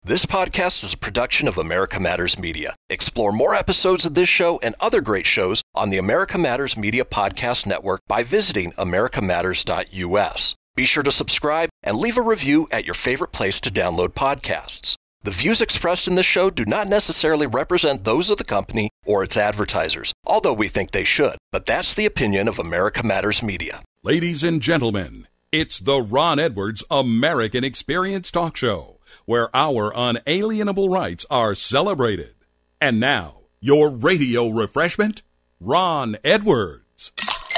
This podcast is a production of America Matters Media. Explore more episodes of this show and other great shows on the America Matters Media Podcast Network by visiting americamatters.us. Be sure to subscribe and leave a review at your favorite place to download podcasts. The views expressed in this show do not necessarily represent those of the company or its advertisers, although we think they should. But that's the opinion of America Matters Media. Ladies and gentlemen, it's the Ron Edwards American Experience Talk Show, where our unalienable rights are celebrated. And now, your radio refreshment, Ron Edwards.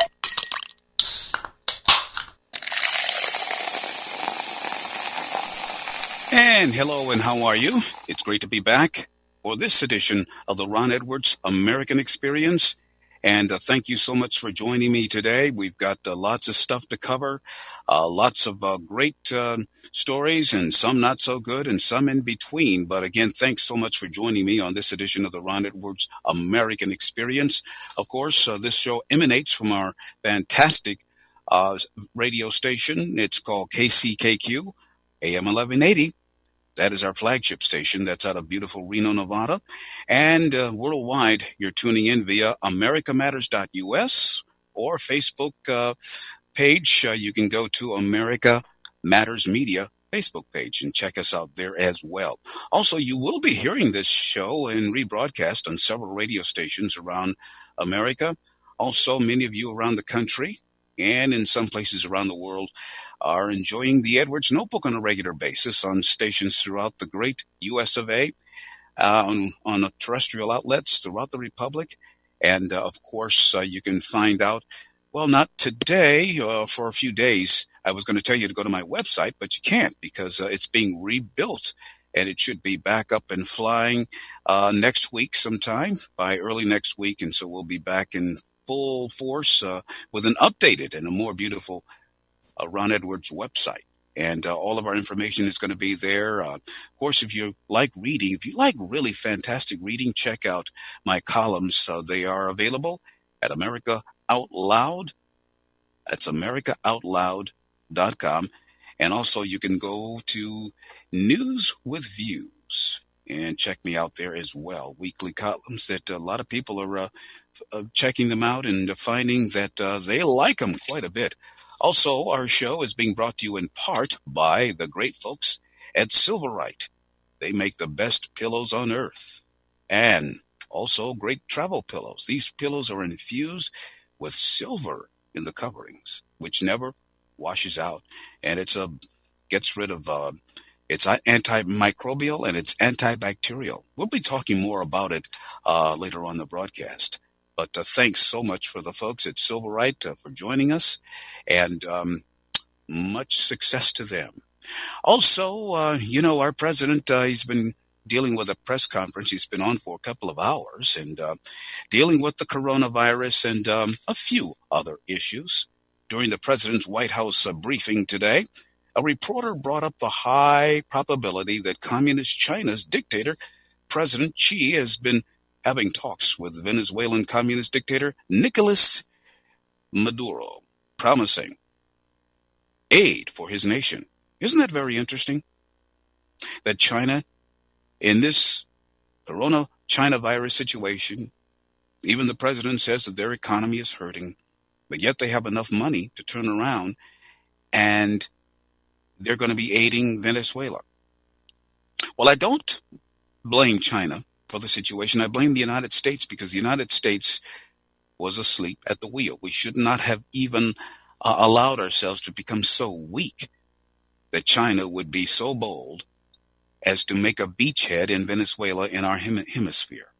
And hello, and how are you? It's great to be back for this edition of the Ron Edwards American Experience. And thank you so much for joining me today. We've got lots of stuff to cover, lots of great stories, and some not so good, and some in between. But again, thanks so much for joining me on this edition of the Ron Edwards American Experience. Of course, this show emanates from our fantastic radio station. It's called KCKQ, AM 1180. That is our flagship station. That's out of beautiful Reno, Nevada. And worldwide, you're tuning in via americamatters.us or Facebook page. You can go to America Matters Media Facebook page and check us out there as well. Also, you will be hearing this show and rebroadcast on several radio stations around America. Also, many of you around the country and in some places around the world are enjoying the Edwards Notebook on a regular basis on stations throughout the great U.S. of A., on terrestrial outlets throughout the Republic. And, of course, you can find out, well, not today, for a few days. I was going to tell you to go to my website, but you can't because it's being rebuilt. And it should be back up and flying next week sometime, by early next week. And so we'll be back in full force with an updated and a more beautiful Ron Edwards website. And all of our information is going to be there. Of course, if you like reading, if you like really fantastic reading, check out my columns. They are available at America Out Loud. That's AmericaOutloud.com. And also you can go to News with Views and check me out there as well. Weekly columns that a lot of people are checking them out and finding that they like them quite a bit. Also, our show is being brought to you in part by the great folks at Silverite. They make the best pillows on earth and also great travel pillows. These pillows are infused with silver in the coverings, which never washes out. And gets rid of it's antimicrobial and it's antibacterial. We'll be talking more about it later on the broadcast. But thanks so much for the folks at Silverite for joining us, and much success to them. Also, our president, he's been dealing with a press conference. He's been on for a couple of hours and dealing with the coronavirus and a few other issues. During the president's White House briefing today, a reporter brought up the high probability that Communist China's dictator, President Xi, has been having talks with Venezuelan communist dictator Nicolas Maduro, promising aid for his nation. Isn't that very interesting? That China, in this China virus situation, even the president says that their economy is hurting, but yet they have enough money to turn around and they're going to be aiding Venezuela. Well, I don't blame China for the situation. I blame the United States because the United States was asleep at the wheel. We should not have even allowed ourselves to become so weak that China would be so bold as to make a beachhead in Venezuela in our hemisphere.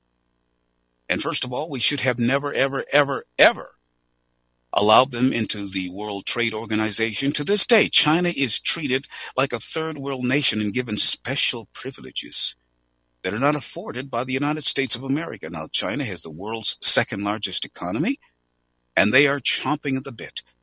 And first of all, we should have never, ever, ever, ever allowed them into the World Trade Organization. To this day, China is treated like a third world nation and given special privileges that are not afforded by the United States of America. Now, China has the world's second largest economy, and they are chomping at the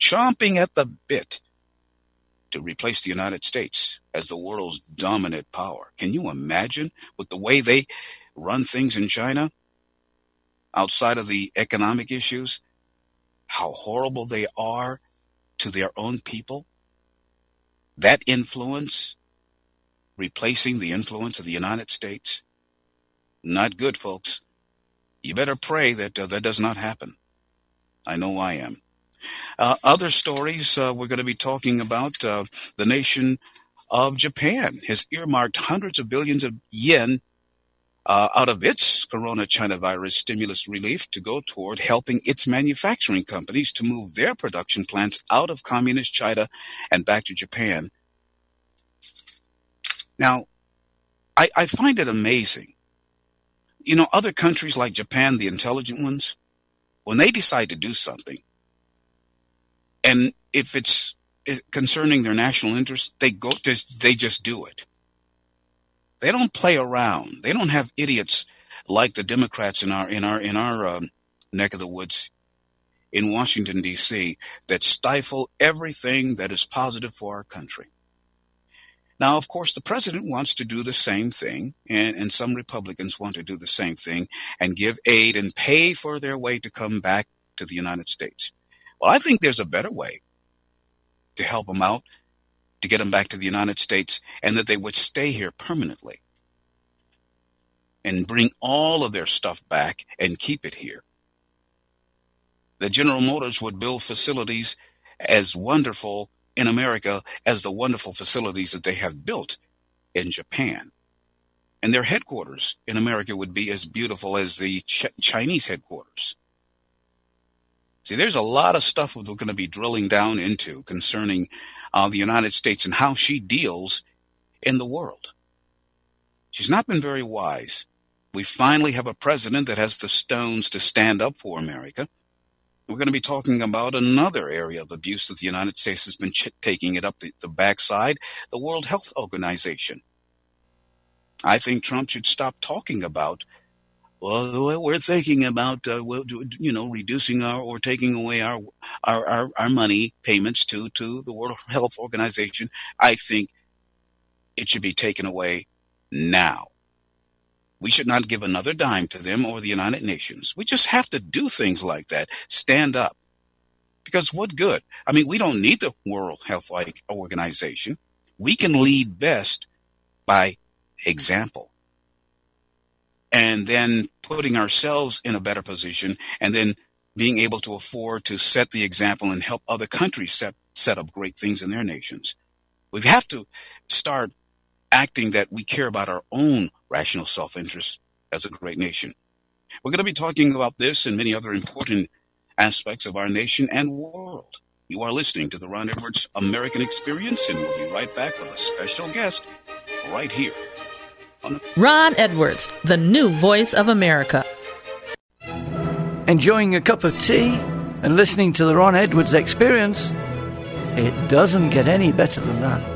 bit to replace the United States as the world's dominant power. Can you imagine with the way they run things in China, outside of the economic issues, how horrible they are to their own people? That influence replacing the influence of the United States? Not good, folks. You better pray that that does not happen. I know I am. Other stories we're going to be talking about. The nation of Japan has earmarked hundreds of billions of yen out of its corona China virus stimulus relief to go toward helping its manufacturing companies to move their production plants out of communist China and back to Japan. Now, I find it amazing. You know, other countries like Japan, the intelligent ones, when they decide to do something, and if it's concerning their national interest, they just do it. They don't play around. They don't have idiots like the Democrats in our neck of the woods in Washington, D.C. that stifle everything that is positive for our country. Now, of course, the president wants to do the same thing, and some Republicans want to do the same thing and give aid and pay for their way to come back to the United States. Well, I think there's a better way to help them out, to get them back to the United States, and that they would stay here permanently and bring all of their stuff back and keep it here. That General Motors would build facilities as wonderful in America as the wonderful facilities that they have built in Japan. And their headquarters in America would be as beautiful as the Chinese headquarters. See, there's a lot of stuff we're going to be drilling down into concerning the United States and how she deals in the world. She's not been very wise. We finally have a president that has the stones to stand up for America. We're going to be talking about another area of abuse that the United States has been taking it up the backside, the World Health Organization. I think Trump should stop talking about, well, we're thinking about, reducing or taking away our money payments to the World Health Organization. I think it should be taken away now. We should not give another dime to them or the United Nations. We just have to do things like that. Stand up. Because what good? I mean, we don't need the World Health Organization. We can lead best by example. And then putting ourselves in a better position, and then being able to afford to set the example and help other countries set up great things in their nations. We have to start acting that we care about our own rational self-interest as a great nation. We're going to be talking about this and many other important aspects of our nation and world. You are listening to the Ron Edwards American Experience, and we'll be right back with a special guest right here. Ron Edwards, the new voice of America. Enjoying a cup of tea and listening to the Ron Edwards Experience? It doesn't get any better than that.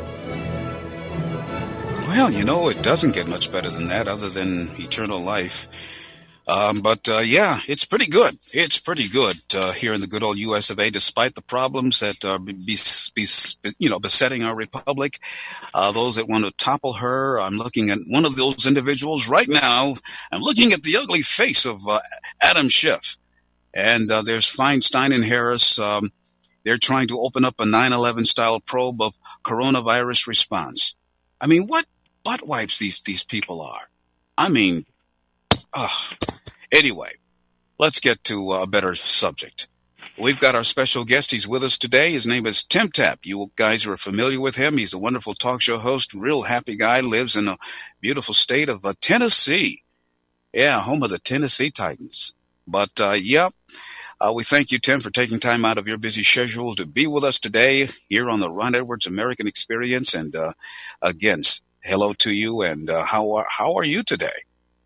Well, it doesn't get much better than that other than eternal life. But it's pretty good. It's pretty good here in the good old U.S. of A., despite the problems that are besetting our republic. Those that want to topple her. I'm looking at one of those individuals right now. I'm looking at the ugly face of Adam Schiff. And there's Feinstein and Harris. They're trying to open up a 9/11 style probe of coronavirus response. I mean, what butt wipes these people are. I mean, anyway, let's get to a better subject. We've got our special guest. He's with us today. His name is Tim Tapp. You guys are familiar with him. He's a wonderful talk show host, real happy guy, lives in a beautiful state of Tennessee. Yeah, home of the Tennessee Titans. But, we thank you, Tim, for taking time out of your busy schedule to be with us today here on the Ron Edwards American Experience. And again, hello to you. And how are you today?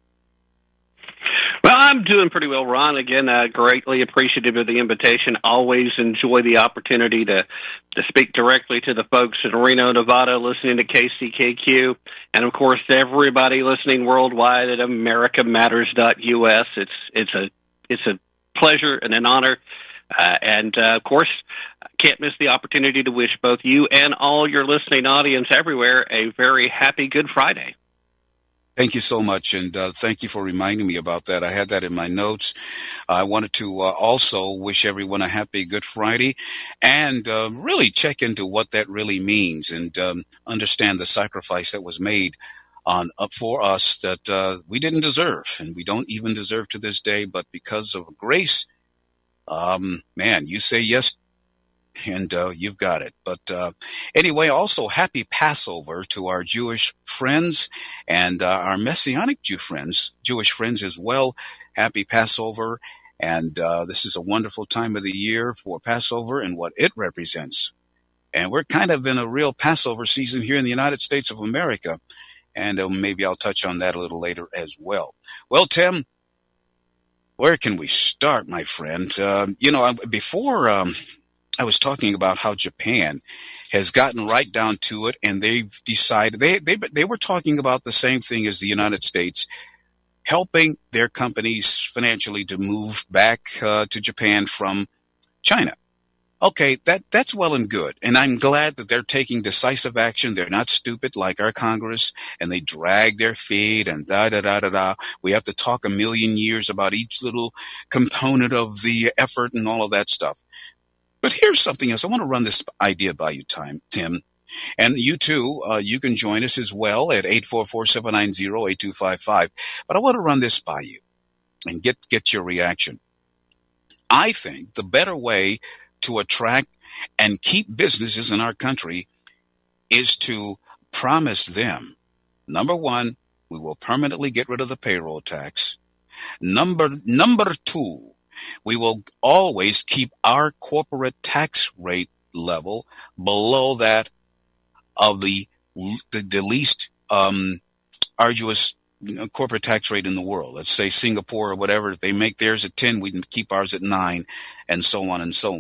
Well, I'm doing pretty well, Ron. Again, greatly appreciative of the invitation. Always enjoy the opportunity to speak directly to the folks in Reno, Nevada, listening to KCKQ. And, of course, everybody listening worldwide at americamatters.us. It's a pleasure and an honor. Of course, can't miss the opportunity to wish both you and all your listening audience everywhere a very happy Good Friday. Thank you so much, and thank you for reminding me about that. I had that in my notes. I wanted to also wish everyone a happy Good Friday and really check into what that really means and understand the sacrifice that was made on up for us that we didn't deserve, and we don't even deserve to this day, but because of grace, man, you say yes and you've got it. But anyway, also happy Passover to our Jewish friends and our Messianic Jewish friends as well. Happy Passover. And this is a wonderful time of the year for Passover and what it represents. And we're kind of in a real Passover season here in the United States of America. And maybe I'll touch on that a little later as well. Well, Tim, where can we start, my friend? Before I was talking about how Japan has gotten right down to it, and they've decided they were talking about the same thing as the United States, helping their companies financially to move back to Japan from China. Okay, that's well and good, and I'm glad that they're taking decisive action. They're not stupid like our Congress, and they drag their feet and da-da-da-da-da. We have to talk a million years about each little component of the effort and all of that stuff. But here's something else. I want to run this idea by you, Tim. And you too, you can join us as well at 844-790-8255. But I want to run this by you and get your reaction. I think the better way to attract and keep businesses in our country is to promise them, number one, we will permanently get rid of the payroll tax. Number two, we will always keep our corporate tax rate level below that of the least arduous corporate tax rate in the world. Let's say Singapore or whatever. If they make theirs at 10, we can keep ours at 9, and so on and so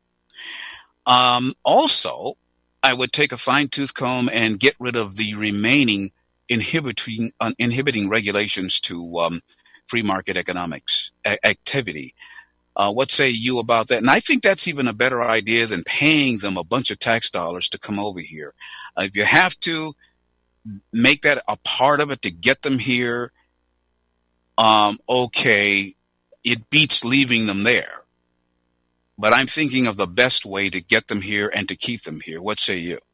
on. Also, I would take a fine-tooth comb and get rid of the remaining inhibiting regulations to free market economics activity. What say you about that? And I think that's even a better idea than paying them a bunch of tax dollars to come over here. If you have to make that a part of it to get them here, okay, it beats leaving them there. But I'm thinking of the best way to get them here and to keep them here. What say you?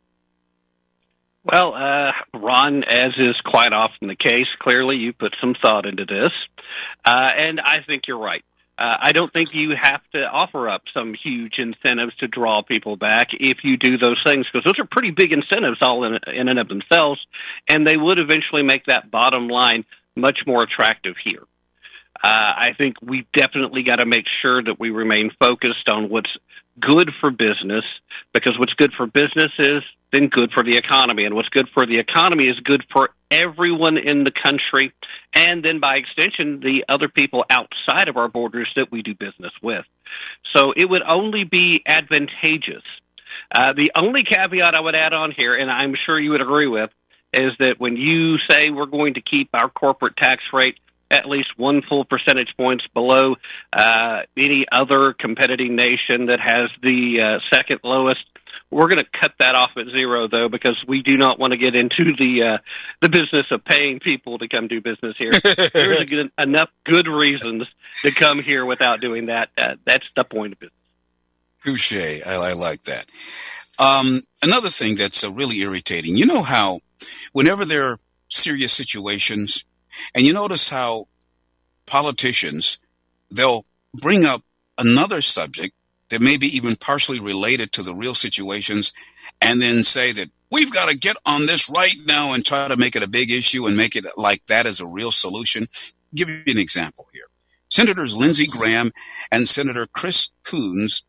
Well, Ron, as is quite often the case, clearly you put some thought into this, and I think you're right. I don't think you have to offer up some huge incentives to draw people back if you do those things, because those are pretty big incentives all in and of themselves, and they would eventually make that bottom line much more attractive here. I think we definitely got to make sure that we remain focused on what's good for business, because what's good for business is then good for the economy, and what's good for the economy is good for everyone in the country, and then by extension, the other people outside of our borders that we do business with. So it would only be advantageous. The only caveat I would add on here, and I'm sure you would agree with, is that when you say we're going to keep our corporate tax rate at least 1 full percentage points below any other competing nation that has the second lowest, we're going to cut that off at 0, though, because we do not want to get into the business of paying people to come do business here. There's enough good reasons to come here without doing that. That's the point of business. Touché. I like that. Another thing that's really irritating, you know how whenever there are serious situations, and you notice how politicians, they'll bring up another subject that may be even partially related to the real situations, and then say that we've got to get on this right now and try to make it a big issue and make it like that is a real solution. I'll give you an example here. Senators Lindsey Graham and Senator Chris Coons,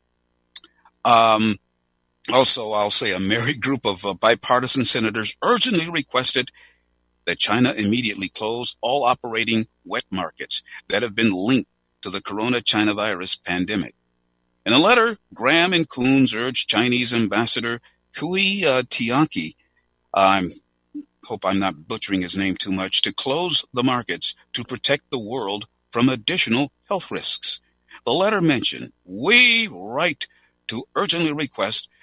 also I'll say a merry group of bipartisan senators, urgently requested that China immediately close all operating wet markets that have been linked to the China virus pandemic. In a letter, Graham and Coons urged Chinese Ambassador Kui Tianqi, I hope I'm not butchering his name too much, to close the markets to protect the world from additional health risks. The letter mentioned, we write to urgently request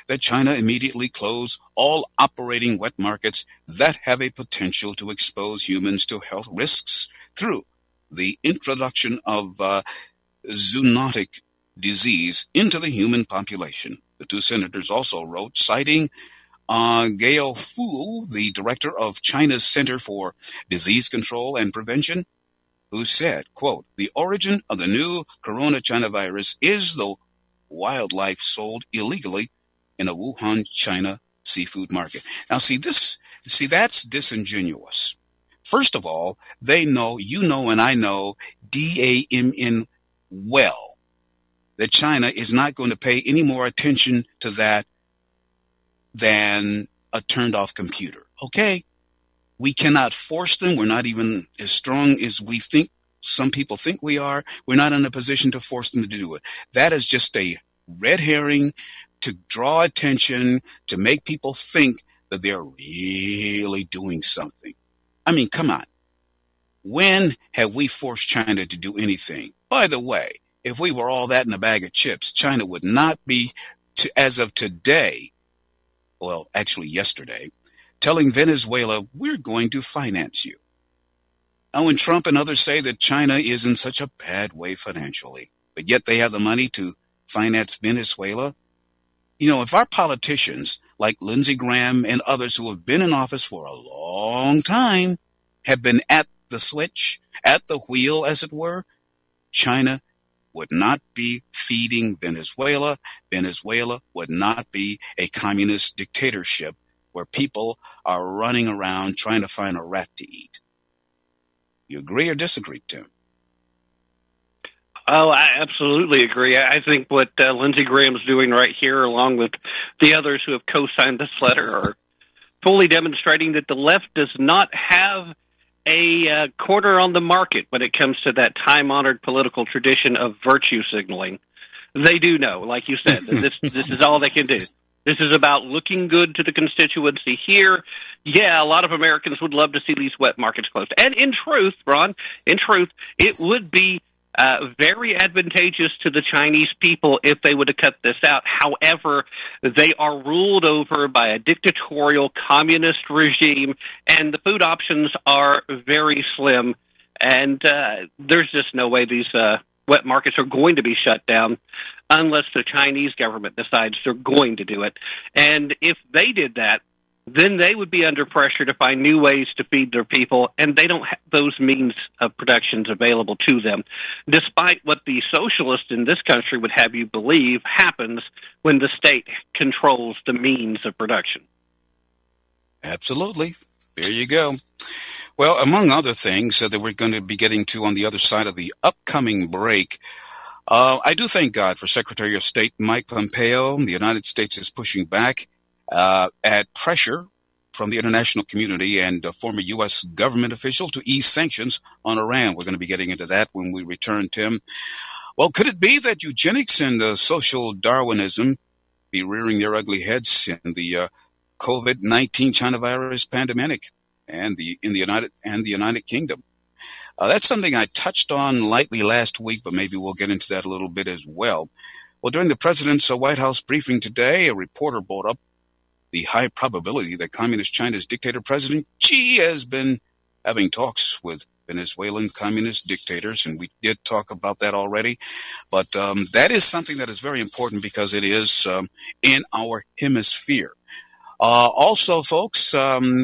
that China immediately close all operating wet markets that have a potential to expose humans to health risks through the introduction of zoonotic disease into the human population. The two senators also wrote, citing Gao Fu, the director of China's Center for Disease Control and Prevention, who said, quote, "The origin of the new corona China virus is the wildlife sold illegally in a Wuhan, China seafood market." Now, that's disingenuous. First of all, they know, you know, and I know, DAMN well, that China is not going to pay any more attention to that than a turned off computer. Okay? We cannot force them. We're not even as strong as we think some people think we are. We're not in a position to force them to do it. That is just a red herring to draw attention, to make people think that they're really doing something. I mean, come on. When have we forced China to do anything? By the way, if we were all that in a bag of chips, China would not be, as of today, well, actually yesterday, telling Venezuela, we're going to finance you. Now, when Trump and others say that China is in such a bad way financially, but yet they have the money to finance Venezuela, you know, if our politicians like Lindsey Graham and others who have been in office for a long time have been at the switch, at the wheel, as it were, China would not be feeding Venezuela. Venezuela would not be a communist dictatorship where people are running around trying to find a rat to eat. You agree or disagree, Tim? Oh, I absolutely agree. I think what Lindsey Graham's doing right here, along with the others who have co-signed this letter, are fully demonstrating that the left does not have a corner on the market when it comes to that time-honored political tradition of virtue signaling. They do know, like you said, that this is all they can do. This is about looking good to the constituency here. Yeah, a lot of Americans would love to see these wet markets closed. And in truth, Ron, it would be very advantageous to the Chinese people if they would have cut this out. However, they are ruled over by a dictatorial communist regime, and the food options are very slim. And there's just no way these wet markets are going to be shut down unless the Chinese government decides they're going to do it. And if they did that, then they would be under pressure to find new ways to feed their people, and they don't have those means of productions available to them, despite what the socialists in this country would have you believe happens when the state controls the means of production. Absolutely. There you go. Well, among other things that we're going to be getting to on the other side of the upcoming break, I do thank God for Secretary of State Mike Pompeo. The United States is pushing back at pressure from the international community and a former U.S. government official to ease sanctions on Iran. We're going to be getting into that when we return, Tim. Well, could it be that eugenics and social Darwinism be rearing their ugly heads in the COVID-19 China virus pandemic and in the United Kingdom? That's something I touched on lightly last week, but maybe we'll get into that a little bit as well. Well, during the president's White House briefing today, a reporter brought up the high probability that Communist China's dictator President Xi has been having talks with Venezuelan communist dictators, and we did talk about that already. But that is something that is very important because it is in our hemisphere. Also, folks, also,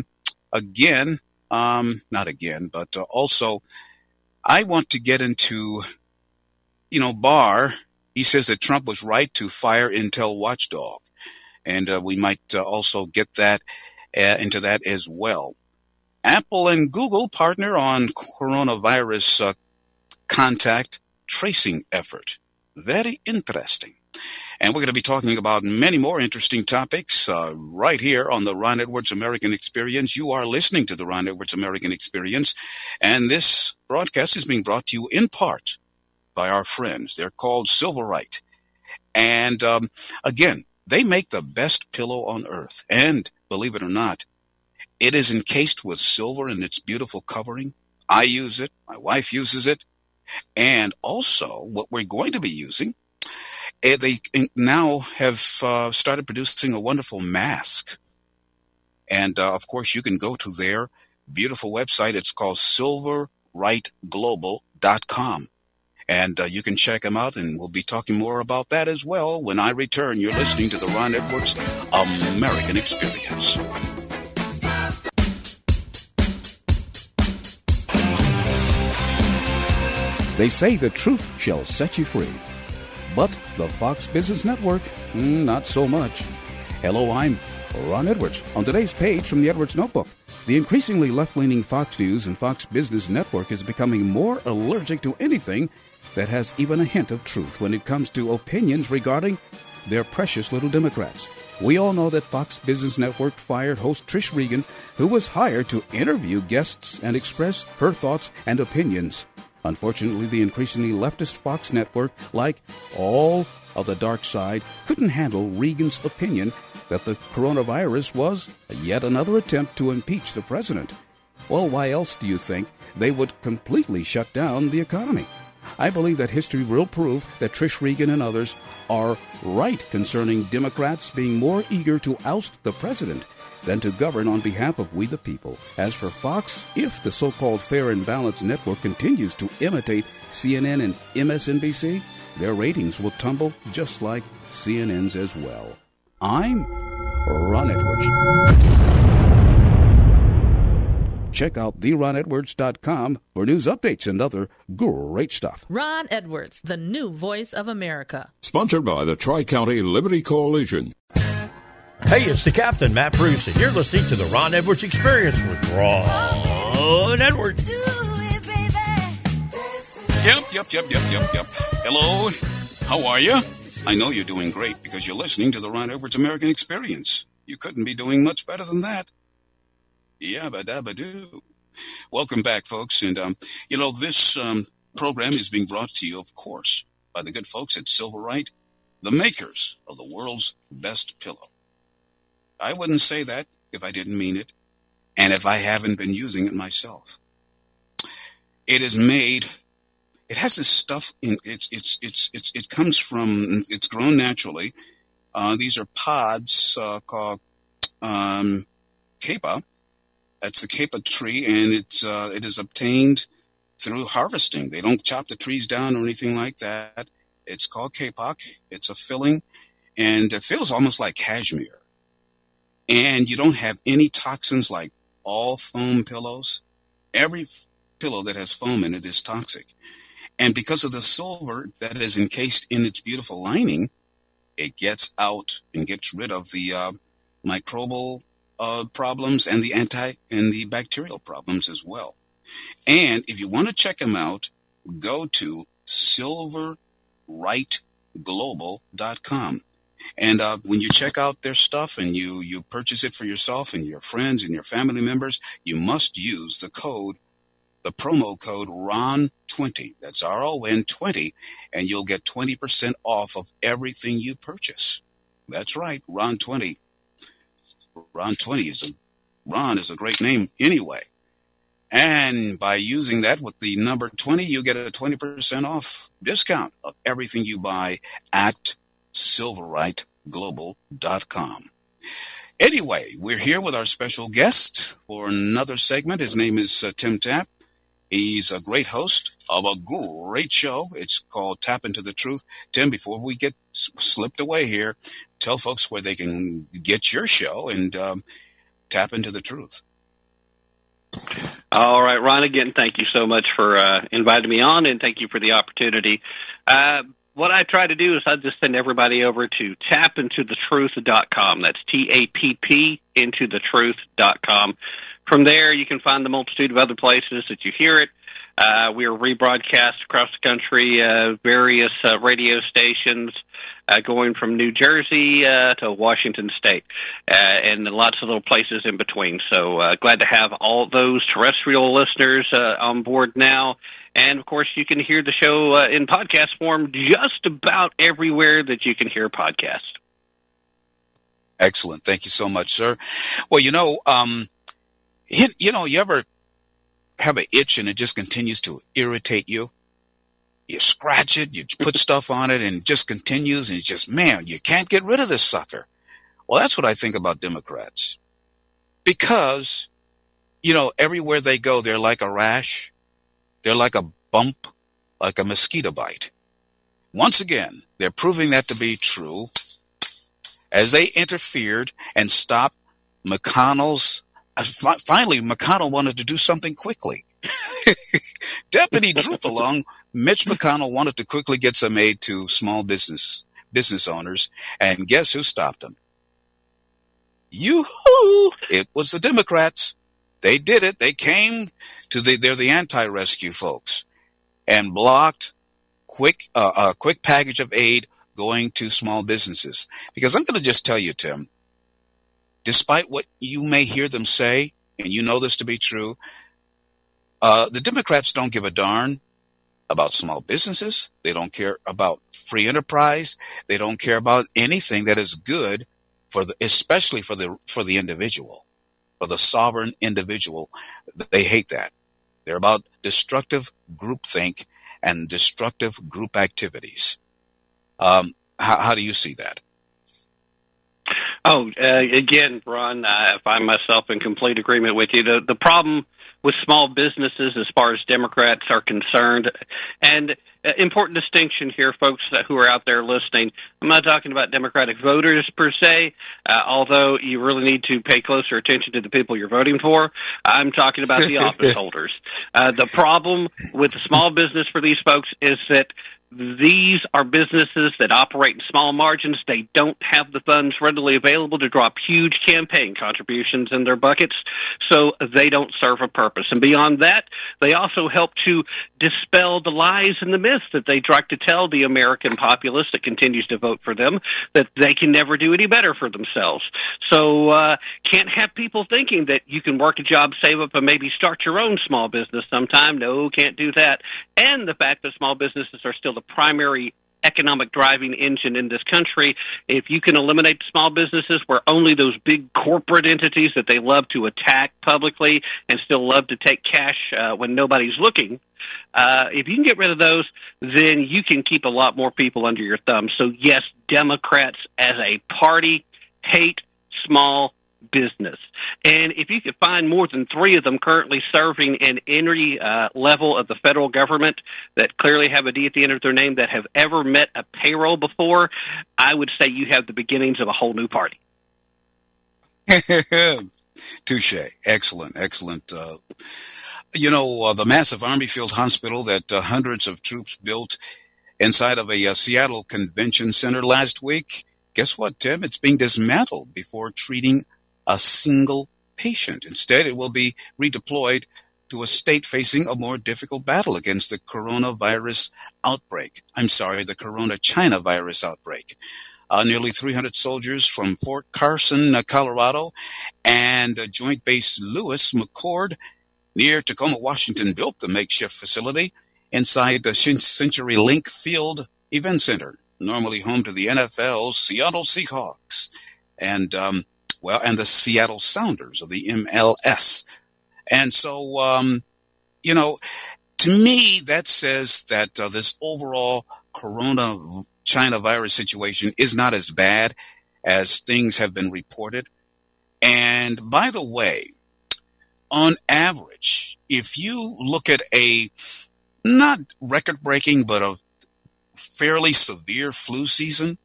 I want to get into, Barr. He says that Trump was right to fire Intel watchdog. And we might also get that into that as well. Apple and Google partner on coronavirus contact tracing effort. Very interesting. And we're going to be talking about many more interesting topics right here on the Ron Edwards American Experience. You are listening to the Ron Edwards American Experience. And this broadcast is being brought to you in part by our friends. They're called Silverite. And again, they make the best pillow on earth. And believe it or not, it is encased with silver in its beautiful covering. I use it. My wife uses it. And also what we're going to be using They now have started producing a wonderful mask. And, of course, you can go to their beautiful website. It's called silverrightglobal.com. And you can check them out, and we'll be talking more about that as well when I return. You're listening to the Ron Edwards American Experience. They say the truth shall set you free. But the Fox Business Network, not so much. Hello, I'm Ron Edwards. On today's page from the Edwards Notebook, the increasingly left-leaning Fox News and Fox Business Network is becoming more allergic to anything that has even a hint of truth when it comes to opinions regarding their precious little Democrats. We all know that Fox Business Network fired host Trish Regan, who was hired to interview guests and express her thoughts and opinions. Unfortunately, the increasingly leftist Fox network, like all of the dark side, couldn't handle Regan's opinion that the coronavirus was yet another attempt to impeach the president. Well, why else do you think they would completely shut down the economy? I believe that history will prove that Trish Regan and others are right concerning Democrats being more eager to oust the president than to govern on behalf of we the people. As for Fox, if the so-called Fair and Balanced network continues to imitate CNN and MSNBC, their ratings will tumble just like CNN's as well. I'm Ron Edwards. Check out theronedwards.com for news updates and other great stuff. Ron Edwards, the new voice of America. Sponsored by the Tri-County Liberty Coalition. Hey, it's the Captain, Matt Bruce, and you're listening to the Ron Edwards Experience with Ron Edwards. Yep. Hello, how are you? I know you're doing great because you're listening to the Ron Edwards American Experience. You couldn't be doing much better than that. Yabba-dabba-doo. Welcome back, folks. And, this program is being brought to you, of course, by the good folks at Silverite, the makers of the world's best pillow. I wouldn't say that if I didn't mean it, and if I haven't been using it myself. It is made. It has this stuff in it comes from. It's grown naturally. These are pods called Capa. That's the Capa tree, and it is obtained through harvesting. They don't chop the trees down or anything like that. It's called Kapok. It's a filling, and it feels almost like cashmere. And you don't have any toxins like all foam pillows. Every pillow that has foam in it is toxic. And because of the silver that is encased in its beautiful lining, it gets out and gets rid of the microbial problems and the bacterial problems as well. And if you want to check them out, go to silverrightglobal.com. And when you check out their stuff and you purchase it for yourself and your friends and your family members, you must use the promo code RON20. That's RON20, and you'll get 20% off of everything you purchase. That's right, RON20. Ron is a great name anyway. And by using that with the number 20, you get a 20% off discount of everything you buy at silverrightglobal.com. Anyway, we're here with our special guest for another segment. His name is Tim Tapp. He's a great host of a great show. It's called Tap Into the Truth. Tim, before we get slipped away here, tell folks where they can get your show and tap into the truth. All right, Ron, again, thank you so much for inviting me on, and thank you for the opportunity. What I try to do is I just send everybody over to tapintothetruth.com. That's TAPP intothetruth.com. From there, you can find the multitude of other places that you hear it. We are rebroadcast across the country, various radio stations, going from New Jersey to Washington State, and lots of little places in between. So glad to have all those terrestrial listeners on board now. And, of course, you can hear the show in podcast form just about everywhere that you can hear podcasts. Excellent. Thank you so much, sir. Well, you ever have an itch and it just continues to irritate you? You scratch it, you put stuff on it, and it just continues, and it's just, man, you can't get rid of this sucker. Well, that's what I think about Democrats. Because, everywhere they go, they're like a rash. They're like a bump, like a mosquito bite. Once again, they're proving that to be true as they interfered and stopped McConnell's. Finally, McConnell wanted to do something quickly. Deputy Troop-along, Mitch McConnell wanted to quickly get some aid to small business owners, and guess who stopped him? Yoo-hoo! It was the Democrats. They did it. They came they're the anti-rescue folks, and blocked a quick package of aid going to small businesses. Because I'm going to just tell you, Tim, despite what you may hear them say, and you know this to be true, the Democrats don't give a darn about small businesses. They don't care about free enterprise. They don't care about anything that is good especially for the individual, for the sovereign individual. They hate that. They're about destructive groupthink and destructive group activities. How do you see that? Again, Ron, I find myself in complete agreement with you. The problem with small businesses as far as Democrats are concerned, and important distinction here, folks who are out there listening, I'm not talking about Democratic voters per se, although you really need to pay closer attention to the people you're voting for. I'm talking about the office holders. The problem with the small business for these folks is that these are businesses that operate in small margins. They don't have the funds readily available to drop huge campaign contributions in their buckets, so they don't serve a purpose. And beyond that, they also help to dispel the lies and the myths that they try to tell the American populace that continues to vote for them, that they can never do any better for themselves. So can't have people thinking that you can work a job, save up, and maybe start your own small business sometime. No, can't do that. And the fact that small businesses are still the primary economic driving engine in this country. If you can eliminate small businesses where only those big corporate entities that they love to attack publicly and still love to take cash when nobody's looking, if you can get rid of those, then you can keep a lot more people under your thumb. So yes, Democrats as a party hate small business. And if you could find more than 3 of them currently serving in any level of the federal government that clearly have a D at the end of their name that have ever met a payroll before, I would say you have the beginnings of a whole new party. Touche. Excellent. The massive Army Field Hospital that hundreds of troops built inside of a Seattle convention center last week, guess what, Tim? It's being dismantled before treating a single patient. Instead, it will be redeployed to a state facing a more difficult battle against the coronavirus outbreak. The Corona China virus outbreak. Nearly 300 soldiers from Fort Carson, Colorado, and Joint Base Lewis McChord near Tacoma, Washington, built the makeshift facility inside the CenturyLink Field Event Center, normally home to the NFL's Seattle Seahawks and the Seattle Sounders of the MLS. And so, to me, that says that this overall Corona China virus situation is not as bad as things have been reported. And by the way, on average, if you look at a not record-breaking, but a fairly severe flu season,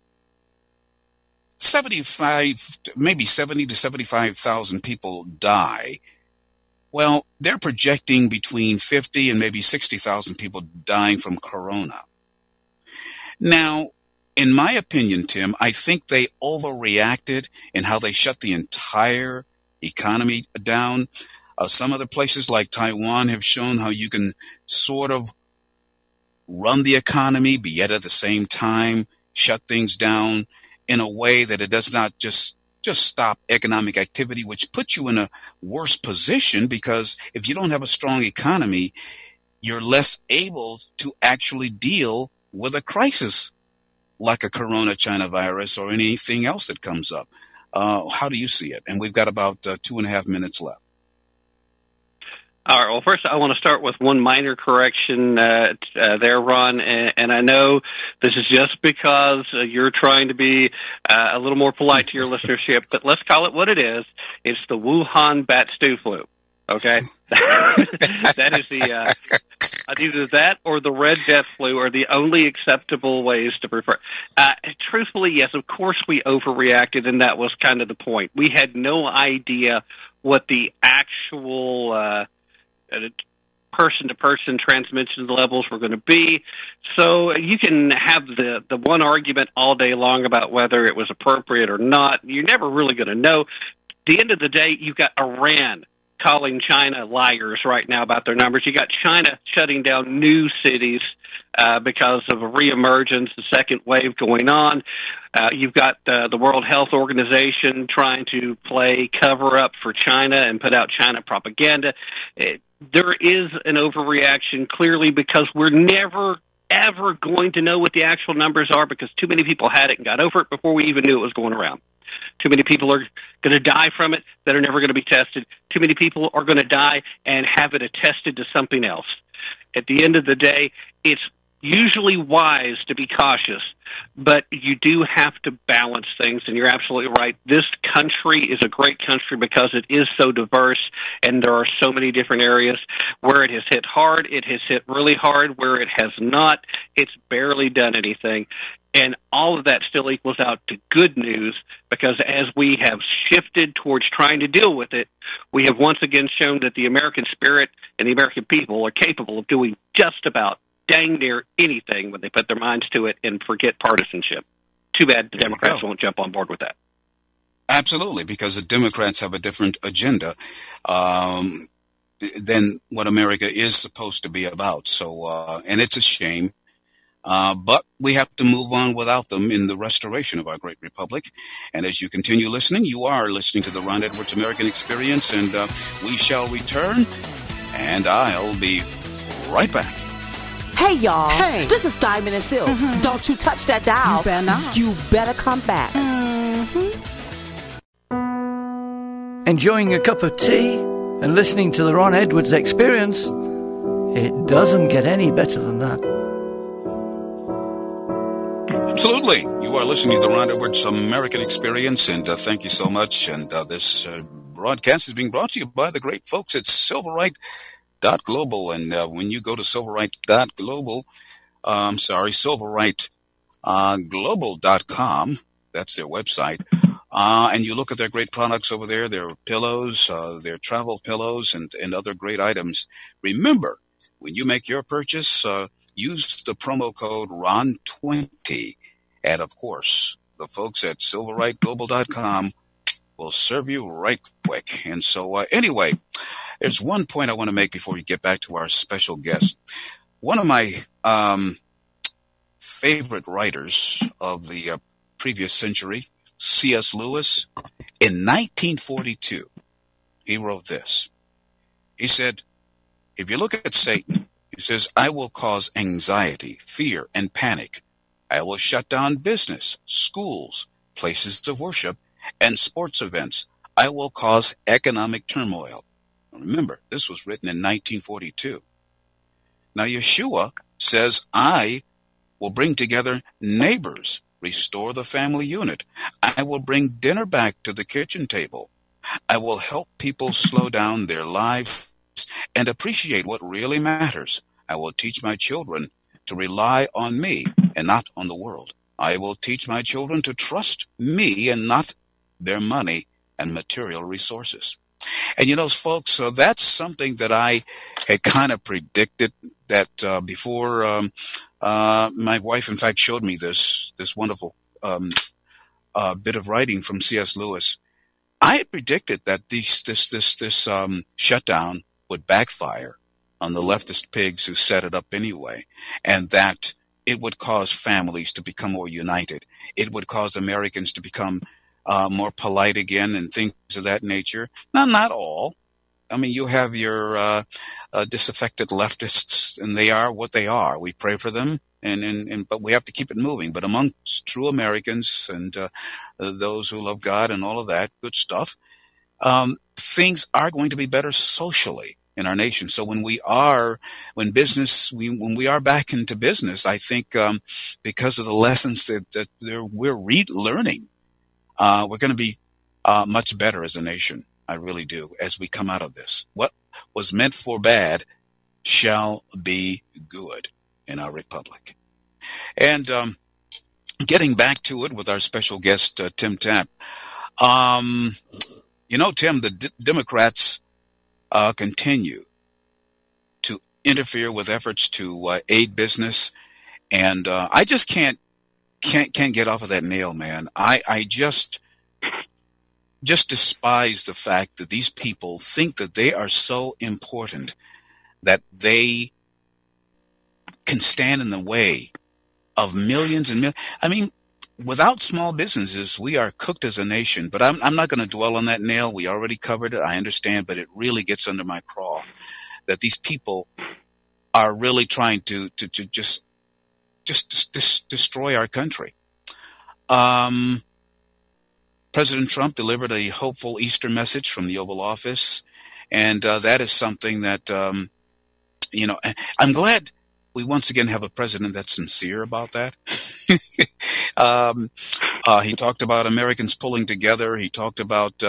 70 to 75,000 people die. Well, they're projecting between 50 and maybe 60,000 people dying from corona. Now, in my opinion, Tim, I think they overreacted in how they shut the entire economy down. Some other places like Taiwan have shown how you can sort of run the economy, but yet at the same time shut things down in a way that it does not just stop economic activity, which puts you in a worse position, because if you don't have a strong economy, you're less able to actually deal with a crisis like a Corona China virus or anything else that comes up. How do you see it? And we've got about 2.5 minutes left. All right. Well, first, I want to start with one minor correction there, Ron. And I know this is just because you're trying to be a little more polite to your listenership, but let's call it what it is. It's the Wuhan bat stew flu. Okay? That is the either that or the Red Death flu are the only acceptable ways to refer. Truthfully, yes, of course we overreacted, and that was kind of the point. We had no idea what the actual person-to-person transmission levels were going to be. So you can have the one argument all day long about whether it was appropriate or not. You're never really going to know. At the end of the day, you've got Iran calling China liars right now about their numbers. You got China shutting down new cities because of a reemergence, the second wave going on. You've got the World Health Organization trying to play cover-up for China and put out China propaganda. There is an overreaction, clearly, because we're never, ever going to know what the actual numbers are because too many people had it and got over it before we even knew it was going around. Too many people are going to die from it that are never going to be tested. Too many people are going to die and have it attested to something else. At the end of the day, it's usually wise to be cautious, but you do have to balance things, and you're absolutely right. This country is a great country because it is so diverse, and there are so many different areas. Where it has hit hard, it has hit really hard. Where it has not, it's barely done anything. And all of that still equals out to good news because as we have shifted towards trying to deal with it, we have once again shown that the American spirit and the American people are capable of doing just about dang near anything when they put their minds to it and forget partisanship. Too bad the Democrats won't jump on board with that. Absolutely, because the Democrats have a different agenda than what America is supposed to be about. So, and it's a shame. But we have to move on without them in the restoration of our great republic. And as you continue listening, you are listening to the Ron Edwards American Experience, and we shall return, and I'll be right back. Hey, y'all. Hey. This is Diamond and Silk. Mm-hmm. Don't you touch that dial. You better not. You better come back. Mm-hmm. Enjoying a cup of tea and listening to the Ron Edwards Experience? It doesn't get any better than that. Absolutely. You are listening to the Ron Edwards American Experience, and thank you so much. And this broadcast is being brought to you by the great folks at Silverite.global. And when you go to Silverite.global, Silverite.global.com, that's their website, and you look at their great products over there, their pillows, their travel pillows, and other great items. Remember, when you make your purchase, use the promo code RON20. And, of course, the folks at SilveriteGlobal.com will serve you right quick. And so, anyway, there's one point I want to make before we get back to our special guest. One of my favorite writers of the previous century, C.S. Lewis, in 1942, he wrote this. He said, if you look at Satan, he says, I will cause anxiety, fear, and panic. I will shut down business, schools, places of worship, and sports events. I will cause economic turmoil. Remember, this was written in 1942. Now, Yeshua says, I will bring together neighbors, restore the family unit. I will bring dinner back to the kitchen table. I will help people slow down their lives and appreciate what really matters. I will teach my children to rely on me and not on the world. I will teach my children to trust me and not their money and material resources. And you know, folks, so that's something that I had kind of predicted that before my wife, in fact, showed me this wonderful bit of writing from C.S. Lewis. I had predicted that this shutdown would backfire on the leftist pigs who set it up anyway, and that it would cause families to become more united. It would cause Americans to become more polite again and things of that nature. Now, not all. I mean, you have your disaffected leftists, and they are what they are. We pray for them, but we have to keep it moving. But amongst true Americans and those who love God and all of that good stuff, things are going to be better socially. in our nation. So when we are back into business, I think because of the lessons that we're learning, we're going to be much better as a nation. I really do. As we come out of this, what was meant for bad shall be good in our republic. And getting back to it with our special guest, Tim Tapp. Tim, the Democrats continue to interfere with efforts to aid business, and I just can't get off of that nail, man. I just despise the fact that these people think that they are so important that they can stand in the way of millions and millions. I mean, without small businesses, we are cooked as a nation. But I'm not going to dwell on that nail. We already covered it. I understand, but it really gets under my craw that these people are really trying to just destroy our country. President Trump delivered a hopeful Easter message from the Oval Office, and that is something that I'm glad we once again have a president that's sincere about that. He talked about Americans pulling together. He talked about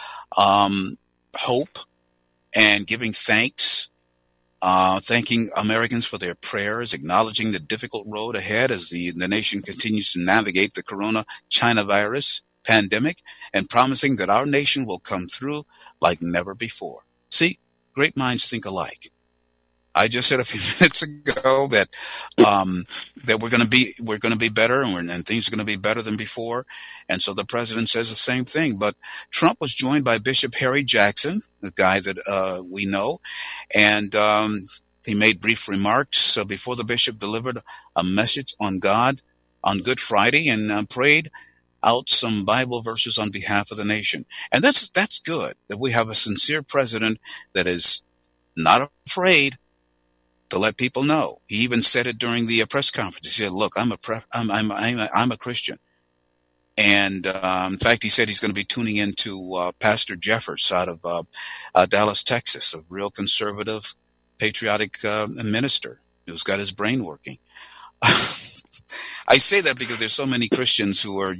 hope and giving thanks, thanking Americans for their prayers, acknowledging the difficult road ahead as the nation continues to navigate the China virus pandemic, and promising that our nation will come through like never before. See, great minds think alike. I just said a few minutes ago that that we're going to be better, and things are going to be better than before. And so the president says the same thing. But Trump was joined by Bishop Harry Jackson, the guy that we know, and he made brief remarks before the bishop delivered a message on God on Good Friday, and prayed out some Bible verses on behalf of the nation. And that's good that we have a sincere president that is not afraid to let people know. He even said it during the press conference. He said, "Look, I'm a Christian," and in fact, he said he's going to be tuning into Pastor Jeffers out of Dallas, Texas, a real conservative, patriotic minister who's got his brain working. I say that because there's so many Christians who are,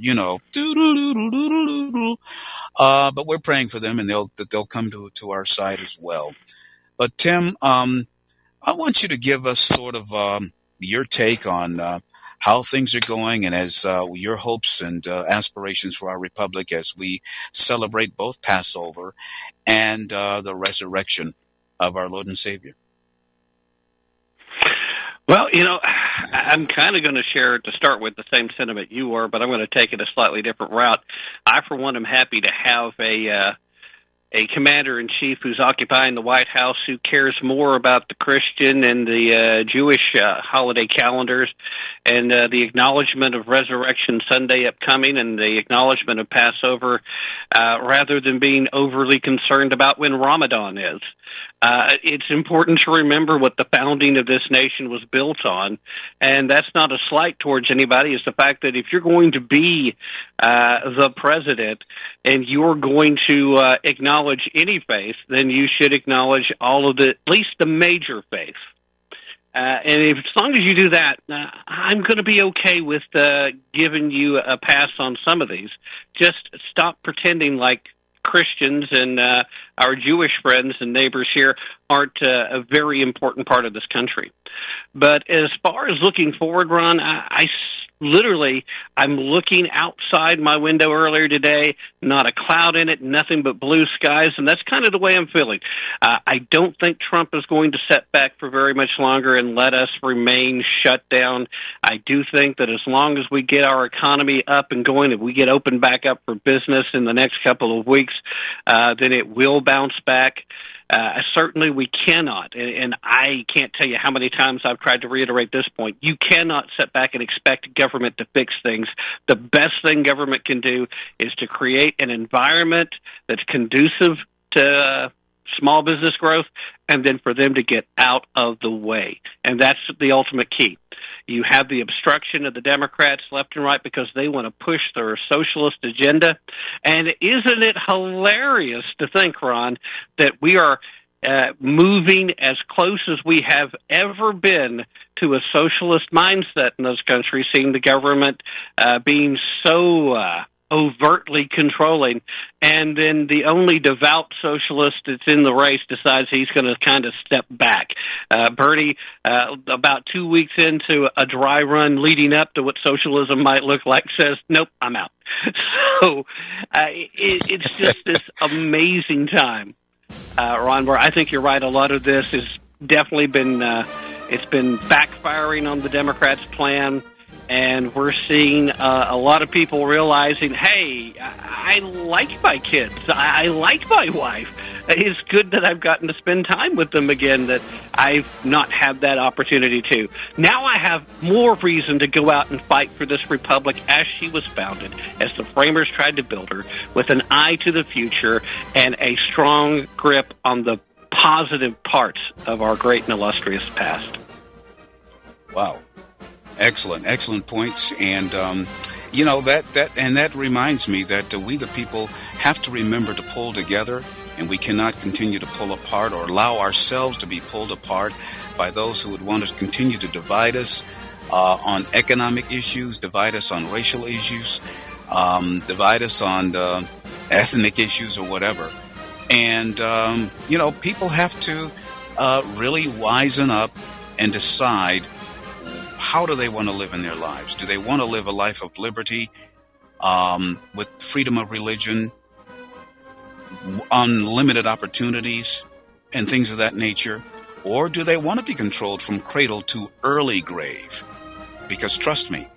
but we're praying for them, and they'll come to our side as well. But Tim, I want you to give us sort of your take on how things are going, and as your hopes and aspirations for our republic as we celebrate both Passover and the resurrection of our Lord and Savior. Well, I'm kind of going to share, to start with, the same sentiment you were, but I'm going to take it a slightly different route. I, for one, am happy to have a commander-in-chief who's occupying the White House who cares more about the Christian and the Jewish holiday calendars, and the acknowledgement of Resurrection Sunday upcoming, and the acknowledgement of Passover, rather than being overly concerned about when Ramadan is. It's important to remember what the founding of this nation was built on, and that's not a slight towards anybody. It's the fact that if you're going to be the president and you're going to acknowledge any faith, then you should acknowledge all of at least the major faiths. And as long as you do that, I'm going to be okay with giving you a pass on some of these. Just stop pretending like Christians and our Jewish friends and neighbors here aren't a very important part of this country. But as far as looking forward, Ron, I'm looking outside my window earlier today, not a cloud in it, nothing but blue skies, and that's kind of the way I'm feeling. I don't think Trump is going to set back for very much longer and let us remain shut down. I do think that as long as we get our economy up and going, if we get opened back up for business in the next couple of weeks, then it will bounce back. Certainly we cannot, and I can't tell you how many times I've tried to reiterate this point, you cannot sit back and expect government to fix things. The best thing government can do is to create an environment that's conducive to small business growth, and then for them to get out of the way. And that's the ultimate key. You have the obstruction of the Democrats left and right because they want to push their socialist agenda. And isn't it hilarious to think, Ron, that we are moving as close as we have ever been to a socialist mindset in those countries, seeing the government being so overtly controlling, and then the only devout socialist that's in the race decides he's going to kind of step back. Bernie, about 2 weeks into a dry run leading up to what socialism might look like, says, nope, I'm out. So it's just this amazing time, Ron, where I think you're right. A lot of this has definitely been it's been backfiring on the Democrats' plan. And we're seeing a lot of people realizing, hey, I like my kids. I like my wife. It's good that I've gotten to spend time with them again, that I've not had that opportunity to. Now I have more reason to go out and fight for this republic as she was founded, as the framers tried to build her, with an eye to the future and a strong grip on the positive parts of our great and illustrious past. Wow. Excellent points. And, that reminds me that we, the people, have to remember to pull together, and we cannot continue to pull apart or allow ourselves to be pulled apart by those who would want to continue to divide us on economic issues, divide us on racial issues, divide us on ethnic issues or whatever. And, people have to really wisen up and decide, how do they want to live in their lives? Do they want to live a life of liberty, with freedom of religion, unlimited opportunities, and things of that nature? Or do they want to be controlled from cradle to early grave? Because trust me,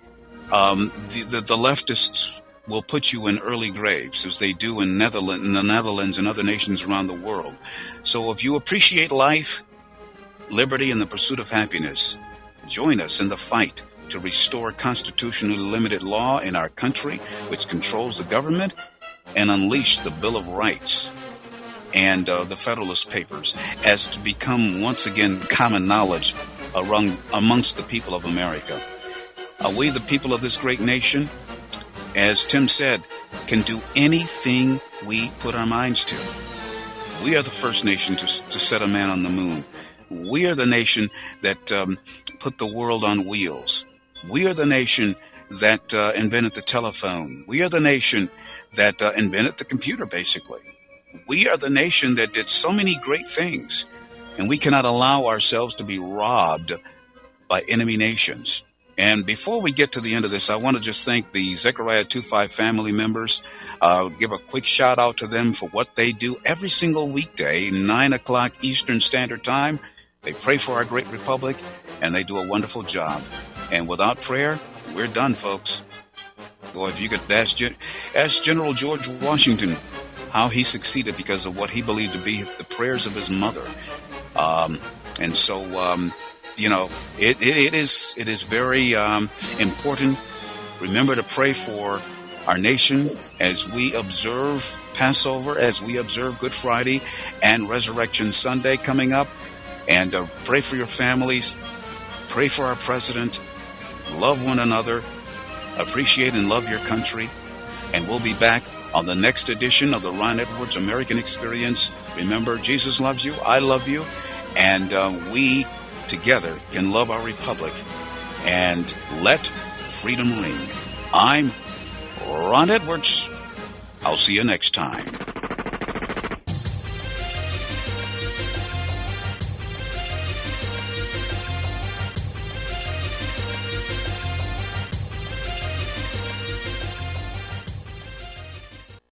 the leftists will put you in early graves, as they do in the Netherlands and other nations around the world. So if you appreciate life, liberty, and the pursuit of happiness, join us in the fight to restore constitutionally limited law in our country, which controls the government, and unleash the Bill of Rights and the Federalist Papers as to become once again common knowledge amongst the people of America. We, the people of this great nation, as Tim said, can do anything we put our minds to. We are the first nation to set a man on the moon. We are the nation that put the world on wheels. We are the nation that invented the telephone. We are the nation that invented the computer, basically. We are the nation that did so many great things, and we cannot allow ourselves to be robbed by enemy nations. And before we get to the end of this, I want to just thank the Zechariah 2.5 family members. Give a quick shout out to them for what they do every single weekday, 9 o'clock Eastern Standard Time. They pray for our great republic, and they do a wonderful job. And without prayer, we're done, folks. Boy, if you could ask General George Washington how he succeeded because of what he believed to be the prayers of his mother. It is very important. Remember to pray for our nation as we observe Passover, as we observe Good Friday and Resurrection Sunday coming up. And pray for your families, pray for our president, love one another, appreciate and love your country. And we'll be back on the next edition of the Ron Edwards American Experience. Remember, Jesus loves you, I love you, and we together can love our republic and let freedom ring. I'm Ron Edwards. I'll see you next time.